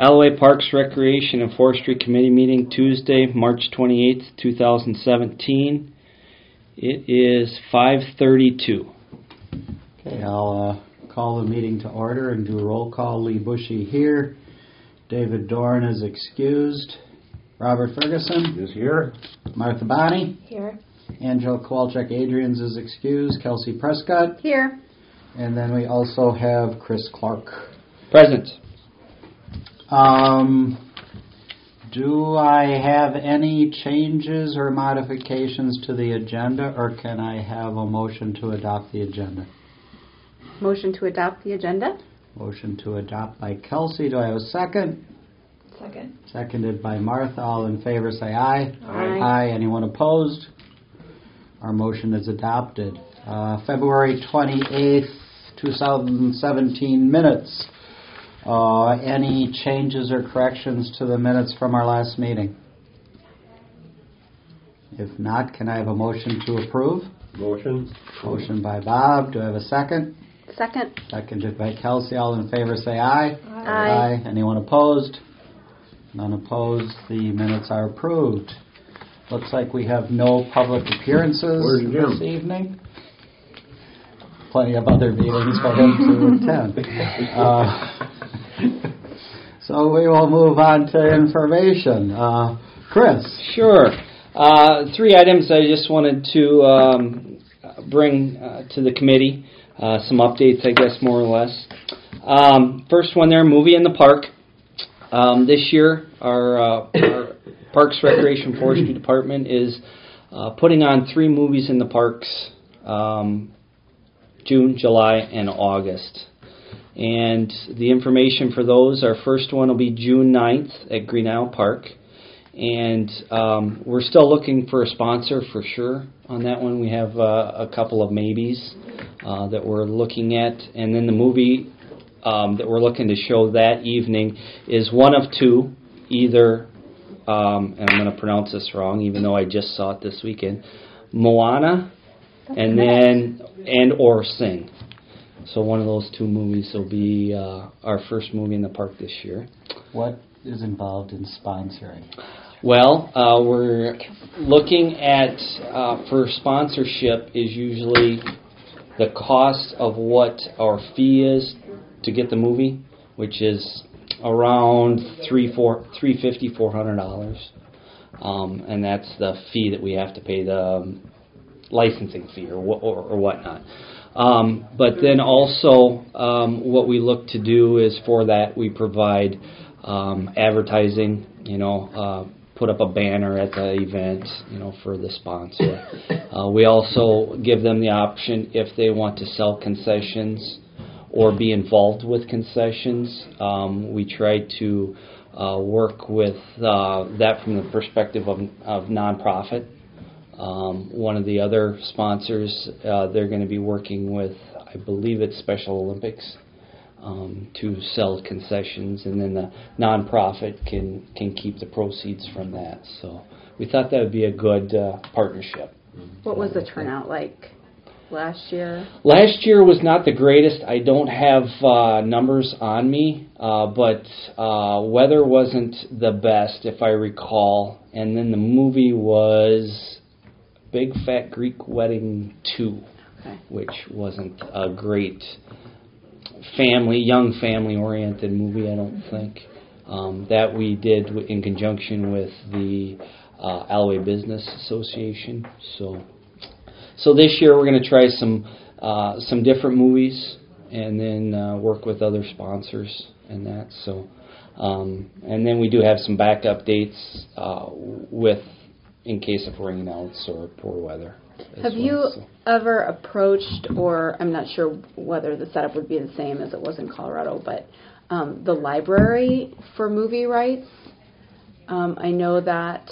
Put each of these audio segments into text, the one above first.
Alloway Parks, Recreation, and Forestry Committee meeting Tuesday, March 28th, 2017. It is 5:32. Okay, I'll call the meeting to order and do a roll call. Lee Bushy here. David Dorn is excused. Robert Ferguson is here. Martha Bonney. Here. Angela Kowalczyk-Adrians is excused. Kelsey Prescott. Here. And then we also have Chris Clark. Present. Do I have any changes or modifications to the agenda, or can I have a motion to adopt the agenda? Motion to adopt the agenda. Motion to adopt by Kelsey. Do I have a second? Second. Seconded by Martha. All in favor say aye. Aye. Aye. Anyone opposed? Our motion is adopted. February 28th, 2017 minutes. Any changes or corrections to the minutes from our last meeting? If not, can I have a motion to approve? Motion. Motion by Bob. Do I have a second? Second. Seconded by Kelsey. All in favor say aye. Aye. Anyone opposed? None opposed. The minutes are approved. Looks like we have no public appearances Where's Jim? this evening. Plenty of other meetings for him to attend. So we will move on to information. Chris. Sure. 3 items I just wanted to bring to the committee. Some updates, I guess, more or less. First one there, movie in the park. This year, our Parks, Recreation, Forestry Department is putting on 3 movies in the parks, June, July, and August. And the information for those, our first one will be June 9th at Green Isle Park. And we're still looking for a sponsor for sure on that one. We have a couple of maybes that we're looking at. And then the movie that we're looking to show that evening is one of 2, either, and I'm going to pronounce this wrong even though I just saw it this weekend, Moana or Sing. So one of those 2 movies will be our first movie in the park this year. What is involved in sponsoring? Well, we're looking at, for sponsorship is usually the cost of what our fee is to get the movie, which is around $350, $400. And that's the fee that we have to pay, the licensing fee or whatnot. But then also what we look to do is for that we provide advertising, put up a banner at the event, for the sponsor. We also give them the option if they want to sell concessions or be involved with concessions. We try to work with that from the perspective of nonprofit. One of the other sponsors, they're going to be working with, I believe it's Special Olympics, to sell concessions, and then the nonprofit can keep the proceeds from that. So we thought that would be a good partnership. What was the turnout like last year? Last year was not the greatest. I don't have numbers on me, but weather wasn't the best, if I recall. And then the movie was Big Fat Greek Wedding 2, okay, which wasn't a great young family-oriented movie, I don't think. That we did in conjunction with the Alloway Business Association. So this year we're going to try some different movies and then work with other sponsors and that. So and then we do have some backup dates in case of rainouts or poor weather. Have you ever approached, or I'm not sure whether the setup would be the same as it was in Colorado, but the library for movie rights? I know that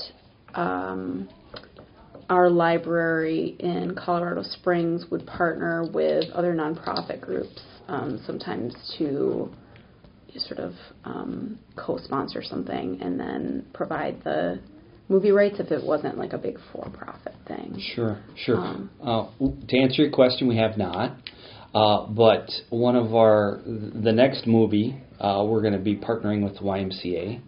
our library in Colorado Springs would partner with other nonprofit groups sometimes to sort of co-sponsor something and then provide the movie rights if it wasn't like a big for-profit thing. Sure. To answer your question, we have not. But the next movie, we're going to be partnering with the YMCA.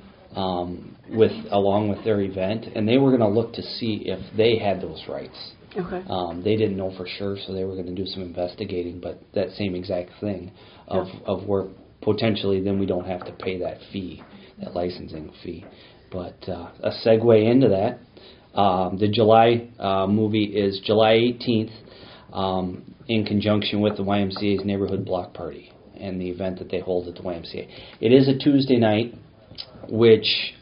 Along with their event, and they were going to look to see if they had those rights. Okay. They didn't know for sure, so they were going to do some investigating. But that same exact thing of where potentially then we don't have to pay that fee, that licensing fee. But a segue into that, the July movie is July 18th, in conjunction with the YMCA's Neighborhood Block Party and the event that they hold at the YMCA. It is a Tuesday night, which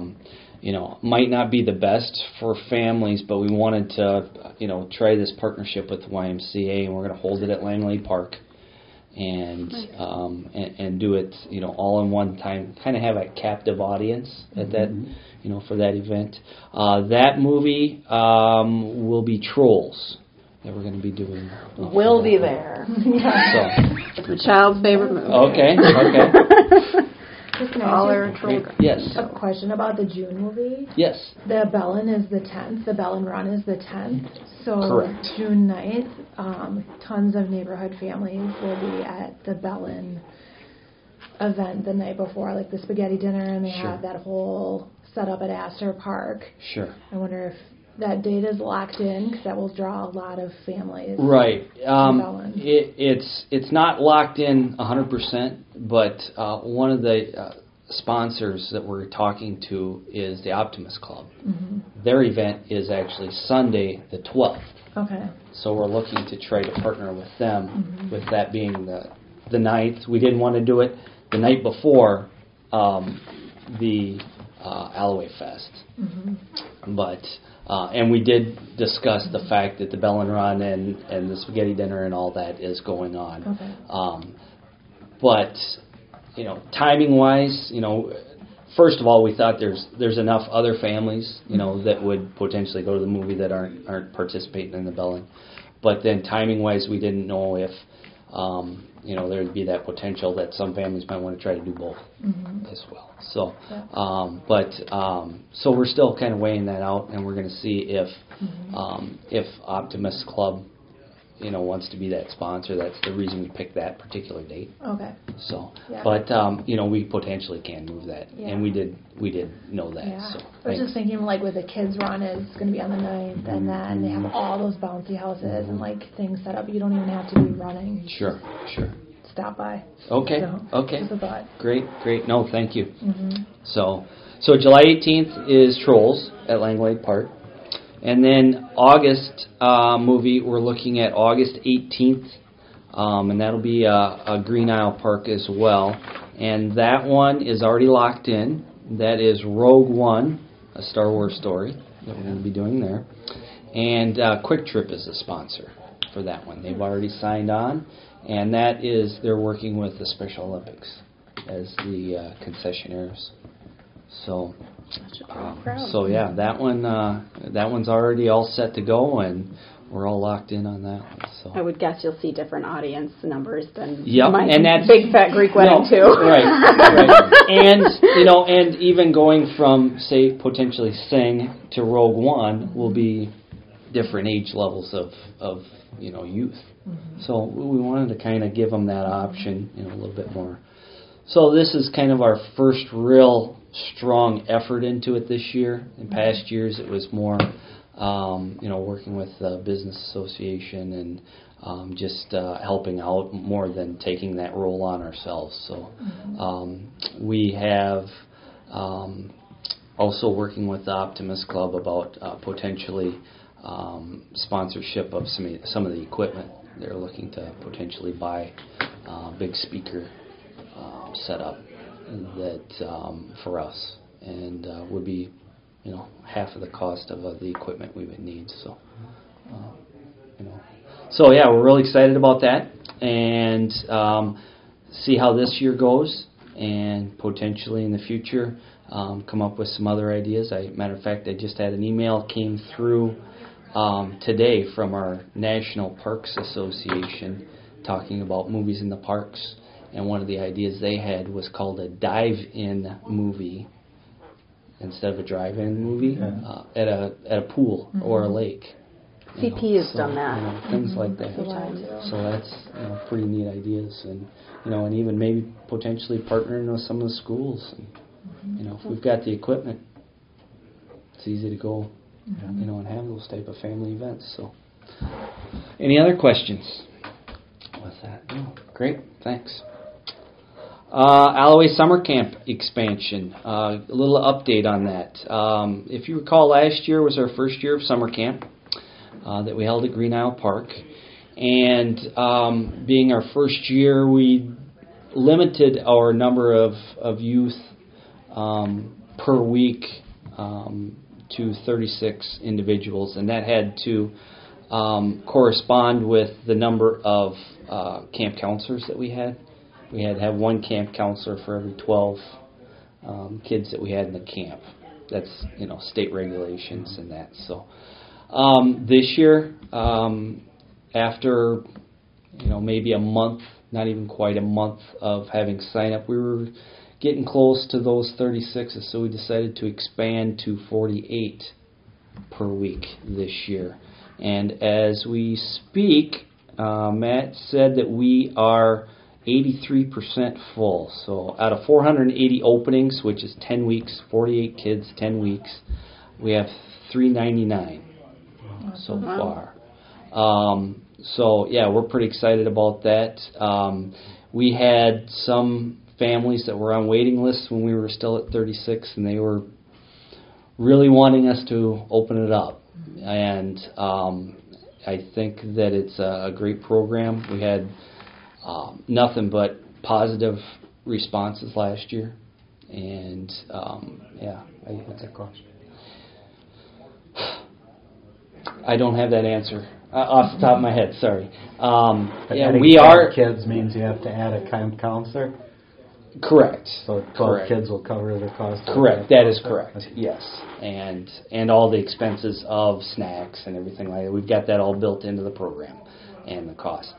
might not be the best for families, but we wanted to try this partnership with the YMCA, and we're going to hold it at Langley Park, and do it all in one time. Kind of have a captive audience at that for that event. That movie will be Trolls that we're going to be doing. We'll be there. So, My child's favorite movie. Okay. Just can I All ask our you children. Yes. a question about the June movie? Yes. The Bellin is the 10th. The Bellin Run is the 10th. So Correct. June 9th, tons of neighborhood families will be at the Bellin event the night before, like the spaghetti dinner, and they Sure. have that whole setup at Astor Park. Sure. I wonder if that date is locked in, because that will draw a lot of families. Right. Bellin. It's not locked in 100%, but one of the sponsors that we're talking to is the Optimist Club. Mm-hmm. Their event is actually Sunday the 12th. Okay. So we're looking to try to partner with them, with that being the 9th. We didn't want to do it the night before the Alloway Fest. Mm-hmm. But and we did discuss the fact that the Bellin Run and the spaghetti dinner and all that is going on. Okay. But timing wise, first of all, we thought there's enough other families that would potentially go to the movie that aren't participating in the Bellin. But then timing wise, we didn't know if there would be that potential that some families might want to try to do both as well. So, so we're still kind of weighing that out, and we're going to see if Optimist Club, wants to be that sponsor. That's the reason we picked that particular date. Okay. So, Yeah. but we potentially can move that, Yeah. and we did know that. Yeah. So, I was thanks. just thinking, like, with the kids run is going to be on the 9th, and then they have all those bouncy houses and, like, things set up. You don't even have to be running. You Sure. just stop by. Okay. So, Okay. Just a thought. Great. No, thank you. Mm-hmm. So July 18th is Trolls at Langley Park. And then August movie, we're looking at August 18th, and that'll be a Green Isle Park as well. And that one is already locked in. That is Rogue One, a Star Wars story that we're going to be doing there. And Quick Trip is the sponsor for that one. They've already signed on, and they're working with the Special Olympics as the concessionaires. So, yeah, that one's already all set to go, and we're all locked in on that one. So I would guess you'll see different audience numbers than Yep, my and that's big fat Greek wedding too. right. And even going from say potentially Sing to Rogue One will be different age levels of youth. Mm-hmm. So we wanted to kind of give them that option, a little bit more. So this is kind of our first real strong effort into it this year. In past years, it was more, working with the business association and just helping out more than taking that role on ourselves. So we have also working with the Optimist Club about potentially sponsorship of some of the equipment. They're looking to potentially buy big speaker setup that for us, and would be half of the cost of the equipment we would need. So so yeah, we're really excited about that, and see how this year goes, and potentially in the future come up with some other ideas. Matter of fact, I just had an email came through today from our National Parks Association talking about movies in the parks. And one of the ideas they had was called a dive-in movie instead of a drive-in movie at a pool or a lake. CP has done that. Things like that. That's a lot, too. So that's pretty neat ideas, and and even maybe potentially partnering with some of the schools. And, if we've got the equipment, it's easy to go, and have those type of family events. So, any other questions with that? No. Great, thanks. Alloway Summer Camp expansion. A little update on that. If you recall, last year was our first year of summer camp that we held at Green Isle Park. And being our first year, we limited our number of youth per week to 36 individuals. And that had to correspond with the number of camp counselors that we had. We had to have one camp counselor for every 12 kids that we had in the camp. That's, state regulations and that. So this year, after, maybe a month, not even quite a month of having sign up, we were getting close to those 36s. So we decided to expand to 48 per week this year. And as we speak, Matt said that we are 83% full. So out of 480 openings, which is 10 weeks, 48 kids, 10 weeks, we have 399 so far. So yeah, we're pretty excited about that. We had some families that were on waiting lists when we were still at 36, and they were really wanting us to open it up. And I think that it's a great program. We had nothing but positive responses last year, and What's it cost? I don't have that answer off the top of my head. Sorry. Adding We 12 are kids means you have to add a camp counselor. correct. So 12 Correct. kids will cover the cost. of Correct. the That is counselor? correct. Yes, and all the expenses of snacks and everything like that. We've got that all built into the program and the cost.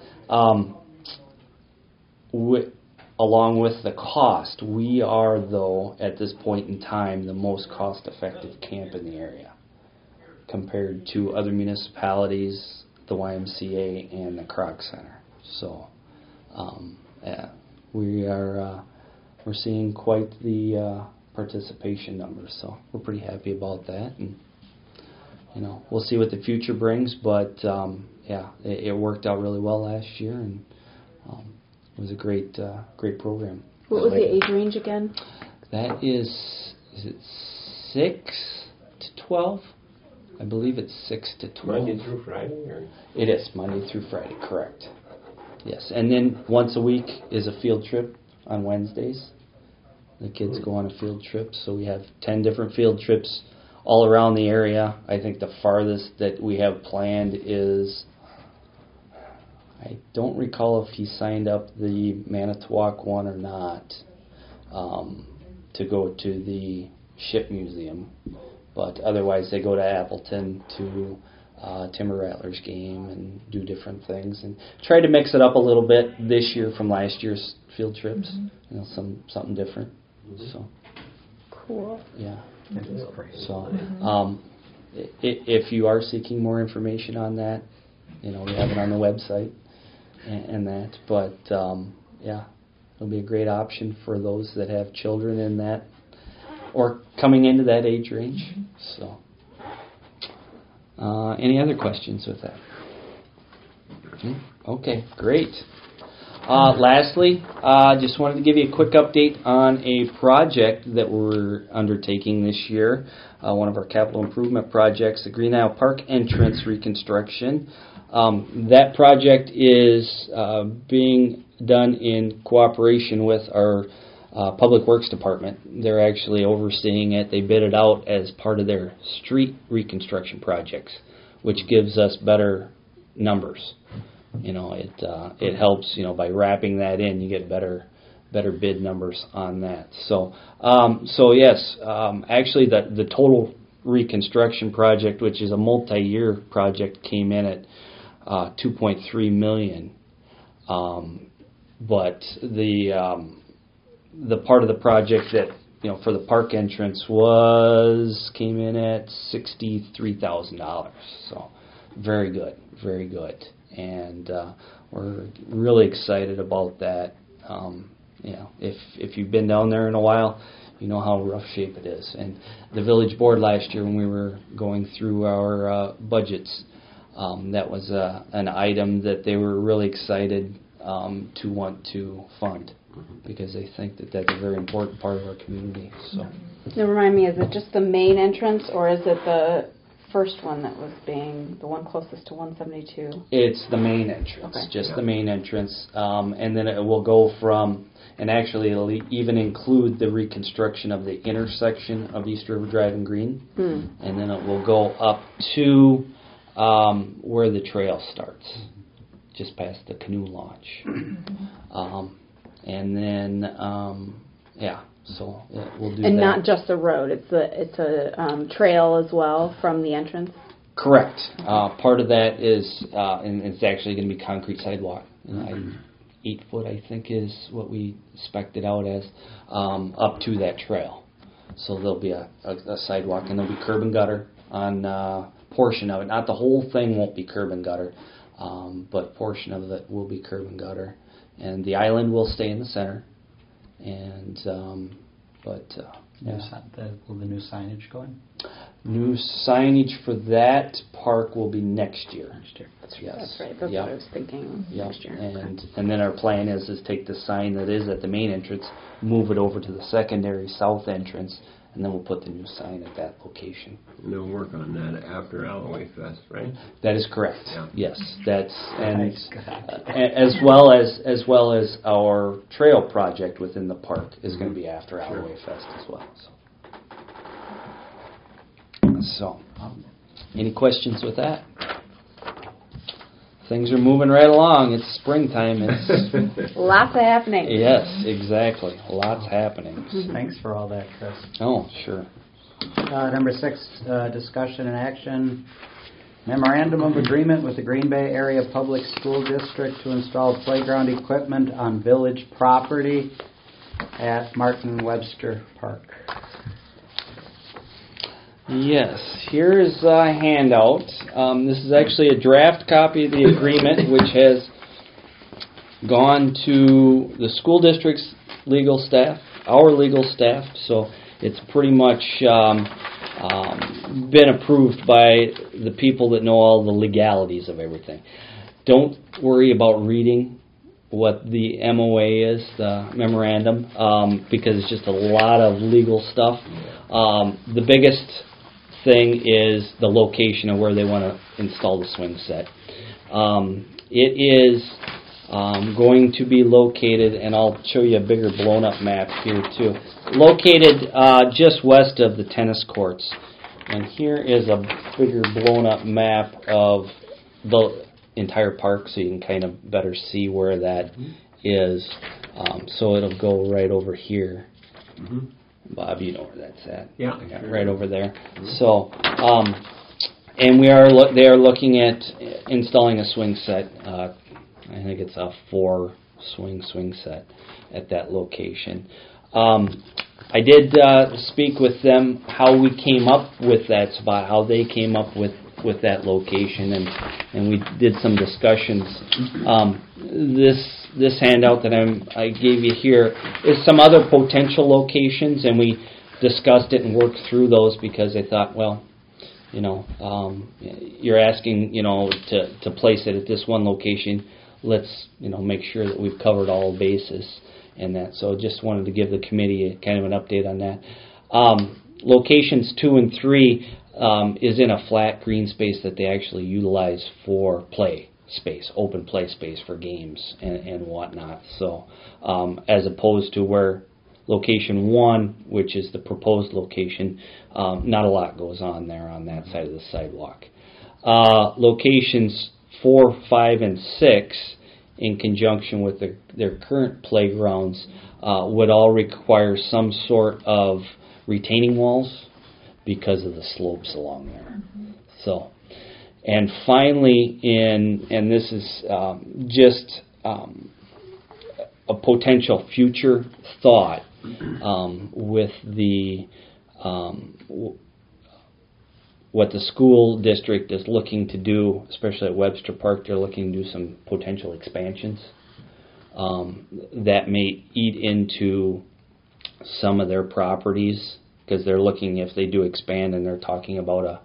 Along with the cost, we are, though, at this point in time, the most cost-effective camp in the area compared to other municipalities, the YMCA, and the Kroc Center. So, we're seeing quite the participation numbers. So we're pretty happy about that, and we'll see what the future brings. But it worked out really well last year, and it was a great program. What was the age range again? That is it 6 to 12? I believe it's 6 to 12. Monday through Friday? Or? It is Monday through Friday, correct. Yes, and then once a week is a field trip on Wednesdays. The kids go on a field trip, so we have 10 different field trips all around the area. I think the farthest that we have planned is, I don't recall if he signed up the Manitowoc one or not, to go to the Ship Museum. But otherwise, they go to Appleton to Timber Rattlers game and do different things, and try to mix it up a little bit this year from last year's field trips. Something different. So Cool. yeah. It is great. So if you are seeking more information on that, we have it on the website and that. But it'll be a great option for those that have children in that or coming into that age range. So, any other questions with that? Okay, great. Lastly, just wanted to give you a quick update on a project that we're undertaking this year. One of our capital improvement projects, the Green Isle Park entrance reconstruction. That project is being done in cooperation with our Public Works Department. They're actually overseeing it. They bid it out as part of their street reconstruction projects, which gives us better numbers. It helps. By wrapping that in, you get better bid numbers on that. So yes, actually the total reconstruction project, which is a multi-year project, came in at $2.3 million. But the part of the project that for the park entrance came in at $63,000. very good, very good. And we're really excited about that. If you've been down there in a while, you know how rough shape it is. And the village board last year, when we were going through our budgets, that was an item that they were really excited to want to fund, because they think that that's a very important part of our community. So, now remind me, is it just the main entrance, or is it the first one that was being the one closest to 172? it's the main entrance, Okay. just the main entrance, and then it will go from, and actually it'll even include the reconstruction of the intersection of East River Drive and Green, and then it will go up to where the trail starts, just past the canoe launch. And then, so we'll do that. And not just the road; it's a trail as well from the entrance. Correct. Part of that is, and it's actually going to be concrete sidewalk. 8 foot, I think, is what we spec'd it out as, up to that trail. So there'll be a sidewalk, and there'll be curb and gutter on a portion of it. Not the whole thing won't be curb and gutter, but portion of it will be curb and gutter. And the island will stay in the center. And will the new signage go in? New signage for that park will be next year. Yes. That's right. That's what I was thinking. Yep. Next year. And then our plan is take the sign that is at the main entrance, move it over to the secondary south entrance, and then we'll put the new sign at that location. And they'll work on that after Alloway Fest, right? That is correct. Yeah. Yes, that's and Nice. as well as our trail project within the park is going to be after Alloway Fest as well. So, any questions with that? Things are moving right along. It's springtime. It's Lots of happening. yes, exactly. Lots happening. Thanks for all that, Chris. Oh, sure. Number 6, discussion and action. Memorandum of agreement with the Green Bay Area Public School District to install playground equipment on village property at Martin Webster Park. Yes, here is a handout. This is actually a draft copy of the agreement, which has gone to the school district's legal staff, our legal staff, so it's pretty much been approved by the people that know all the legalities of everything. Don't worry about reading what the MOA is, the memorandum, because it's just a lot of legal stuff. The biggest thing is the location of where they want to install the swing set. It is going to be located, and I'll show you a bigger blown up map here too, located just west of the tennis courts. And here is a bigger blown up map of the entire park, so you can kind of better see where that is. So it'll go right over here. Bob, you know where that's at. Yeah, right over there. So, and they are looking at installing a swing set. I think it's a 4 swing set at that location. I did speak with them how we came up with that spot, how they came up with that location, and we did some discussions. This handout that I gave you here is some other potential locations, and we discussed it and worked through those because I thought, well, you're asking, to place it at this one location. Let's, make sure that we've covered all bases and that. So just wanted to give the committee kind of an update on that. Locations 2 and 3 is in a flat green space that they actually utilize for play space, open play space for games and whatnot. So as opposed to where location 1, which is the proposed location, not a lot goes on there on that side of the sidewalk. Locations 4, 5, and 6, in conjunction with their current playgrounds, would all require some sort of retaining walls because of the slopes along there. So, and finally, and this is just a potential future thought with the what the school district is looking to do, especially at Webster Park, they're looking to do some potential expansions that may eat into some of their properties, because they're looking, if they do expand, and they're talking about a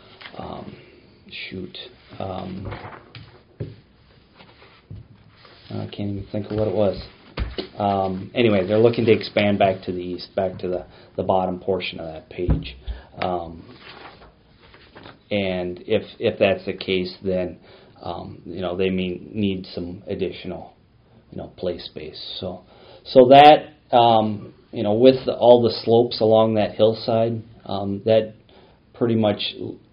I can't even think of what it was. Anyway, they're looking to expand back to the east, back to the bottom portion of that page. And if that's the case, then they may need some additional play space. So that with all the slopes along that hillside, that pretty much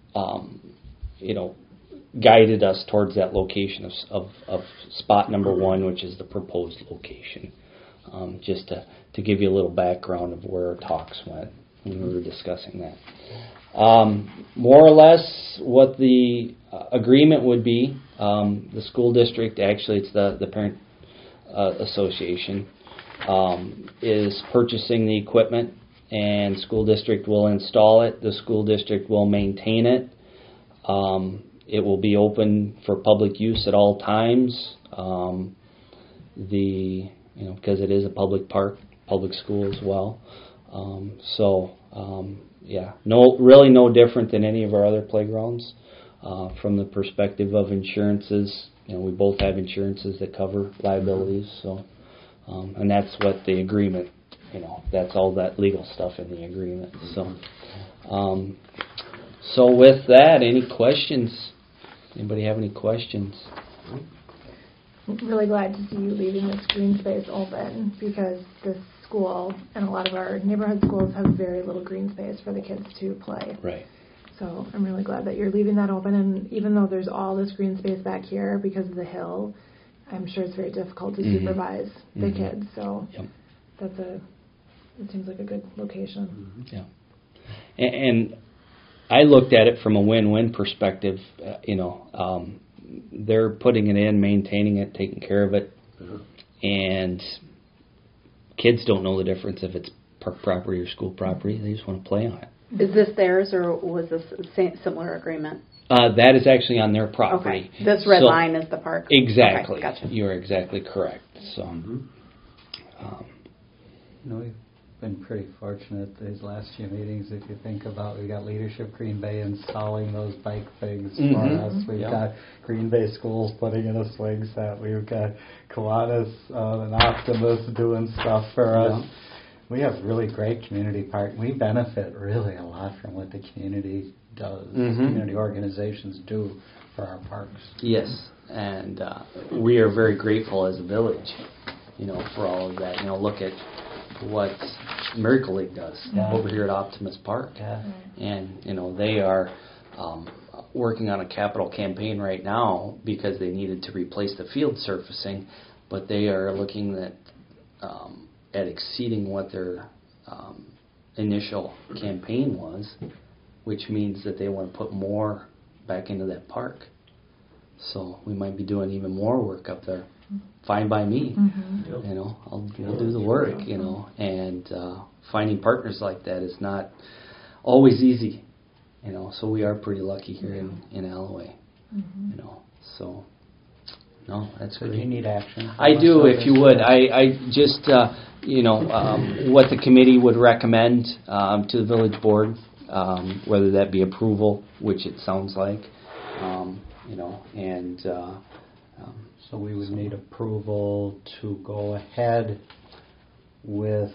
guided us towards that location of spot number 1, which is the proposed location. Just to give you a little background of where our talks went when we were discussing that. More or less what the agreement would be, the school district, actually it's the parent association, is purchasing the equipment, and school district will install it. The school district will maintain it. It will be open for public use at all times. Because it is a public park, public school as well. No different than any of our other playgrounds. From the perspective of insurances, we both have insurances that cover liabilities. So, and that's what the agreement, that's all that legal stuff in the agreement. So with that, any questions? Anybody have any questions? I'm really glad to see you leaving this green space open, because this school and a lot of our neighborhood schools have very little green space for the kids to play. Right. So I'm really glad that you're leaving that open, and even though there's all this green space back here because of the hill, I'm sure it's very difficult to supervise the kids. So it seems like a good location. Yeah. And I looked at it from a win-win perspective. They're putting it in, maintaining it, taking care of it, and kids don't know the difference if it's park property or school property. They just want to play on it. Is this theirs, or was this a similar agreement? That is actually on their property. Okay. This red line is the park? Exactly. Okay, gotcha. You're exactly correct. So, we've been pretty fortunate these last few meetings. If you think about, we got Leadership Green Bay installing those bike things for us. We've got Green Bay Schools putting in a swing set. We've got Kiwanis and Optimus doing stuff for us. We have really great community part. We benefit really a lot from what the community does, community organizations do for our parks. Yes, and we are very grateful as a village, for all of that. Look at what Miracle League does over here at Optimus Park. Yeah. And, they are working on a capital campaign right now because they needed to replace the field surfacing, but they are looking at exceeding what their initial campaign was, which means that they want to put more back into that park. So we might be doing even more work up there. Fine by me. I'll do the work, and finding partners like that is not always easy, so we are pretty lucky here in Alloway, so no, that's So great. do you need action? I do, if you would. I just, what the committee would recommend to the village board, whether that be approval, which it sounds like, So we would need approval to go ahead with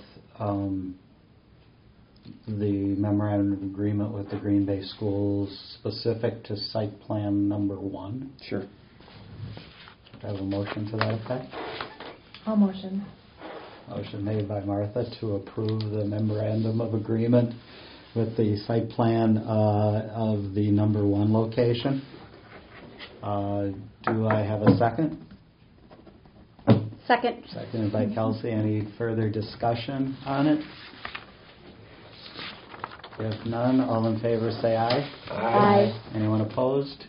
the memorandum of agreement with the Green Bay Schools specific to site plan number 1. Sure. Do I have a motion to that effect? I'll motion. Motion made by Martha to approve the memorandum of agreement with the site plan of the number 1 location. Do I have a second? Second. Seconded by Kelsey. Any further discussion on it? If none, all in favor say aye. Aye. Anyone opposed?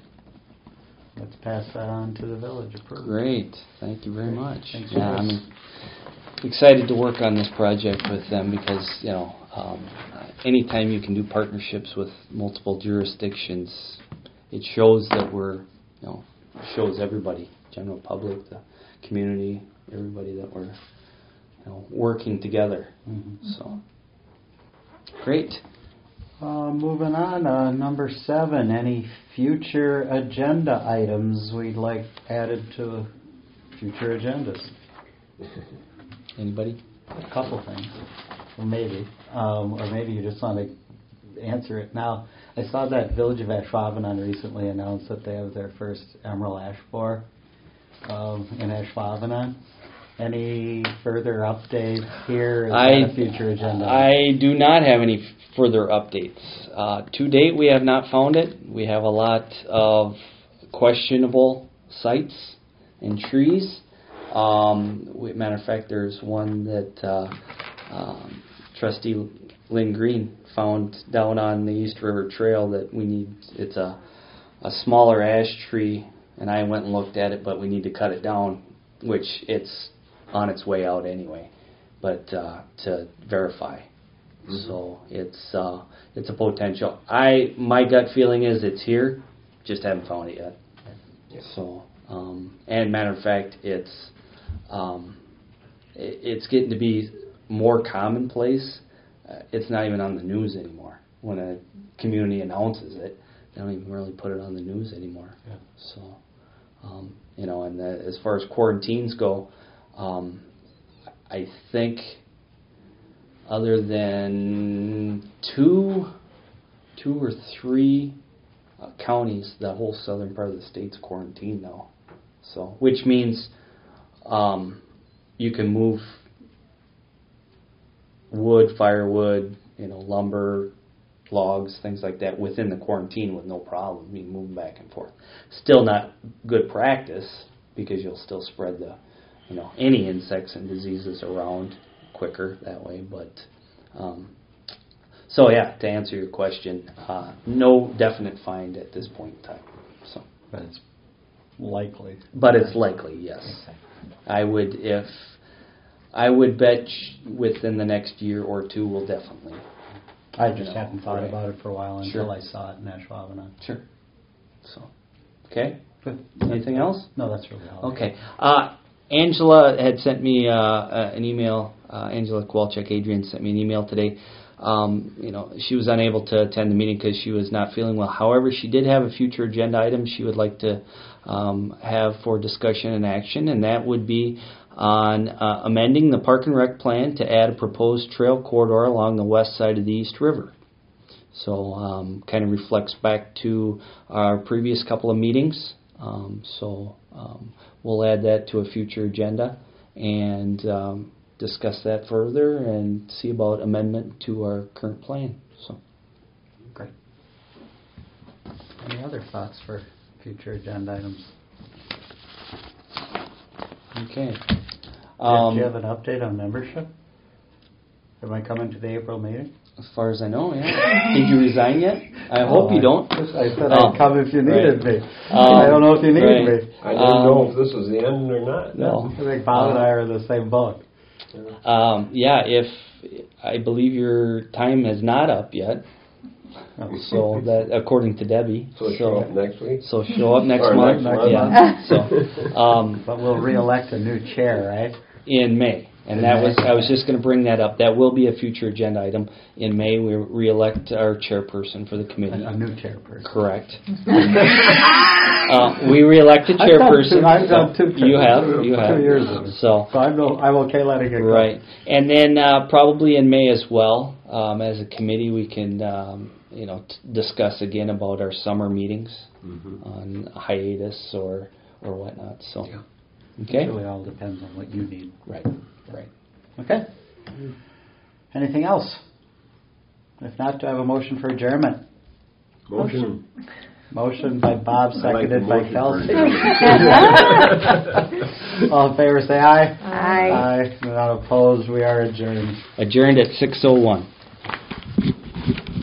Let's pass that on to the village. Approved. Great. Thank you very much. Thanks, Yeah, Chris. excited to work on this project with them because, anytime you can do partnerships with multiple jurisdictions, it shows that we're, shows everybody, general public, the community, everybody that we're, working together. So, great. Moving on, number 7, any future agenda items we'd like added to future agendas? Anybody? A couple things. Well, maybe. Or maybe you just want to answer it now. I saw that Village of Ashwaubenon recently announced that they have their first Emerald Ash Borer in Ashwaubenon. Any further updates here? Is that a future agenda? I do not have any further updates. To date, we have not found it. We have a lot of questionable sites and trees. Matter of fact, there's one that Trustee Lynn Green found down on the East River Trail that we need. It's a smaller ash tree, and I went and looked at it, but we need to cut it down, which it's on its way out anyway, but to verify. So it's a potential. My gut feeling is it's here, just haven't found it yet. So and matter of fact, it's getting to be more commonplace. It's not even on the news anymore. When a community announces it, they don't even really put it on the news anymore. Yeah. So and as far as quarantines go, I think other than two or three counties, the whole southern part of the state's quarantined now. So, which means you can move wood, firewood, lumber, logs, things like that within the quarantine with no problem. You can move them back and forth. Still not good practice because you'll still spread the any insects and diseases around quicker that way. But to answer your question, no definite find at this point in time. So, but it's likely. But it's likely, yes. Okay. I would bet within the next year or two we'll definitely. I just hadn't thought about it for a while until I saw it in Ashwaubenon. Sure. So, okay. Good. Anything else? No, that's really all. Okay. Angela had sent me an email. Angela Kowalczyk Adrian sent me an email today. She was unable to attend the meeting because she was not feeling well. However, she did have a future agenda item she would like to have for discussion and action, and that would be on amending the Park and Rec plan to add a proposed trail corridor along the west side of the East River. So kind of reflects back to our previous couple of meetings. We'll add that to a future agenda and discuss that further and see about amendment to our current plan. So, great. Any other thoughts for future agenda items? Okay. Do you have an update on membership? Am I coming to the April meeting? As far as I know, yeah. Did you resign yet? I hope you don't. I said I'd come if you needed me. I don't know if you need me. I didn't know if this was the end or not. No. I think Bob and I are in the same boat. If I believe your time is not up yet, so that according to Debbie. So show up next week. So show up next Or month. next month. Yeah. So, but we'll re-elect a new chair, right? In May. And I was just going to bring that up. That will be a future agenda item. In May, we re-elect our chairperson for the committee. A new chairperson. Correct. We re-elect a chairperson. I've done two. You have. 2 years ago. So I'm okay letting it go. Right. And then probably in May as well, as a committee, we can discuss again about our summer meetings on hiatus or whatnot. So. Yeah. Okay. It really all depends on what you need. Right. Okay. Anything else? If not, do I have a motion for adjournment? Motion. Motion by Bob, seconded by motion Kelsey. for All in favor, say aye. Aye. Aye. Not opposed. We are adjourned. Adjourned at 6:01.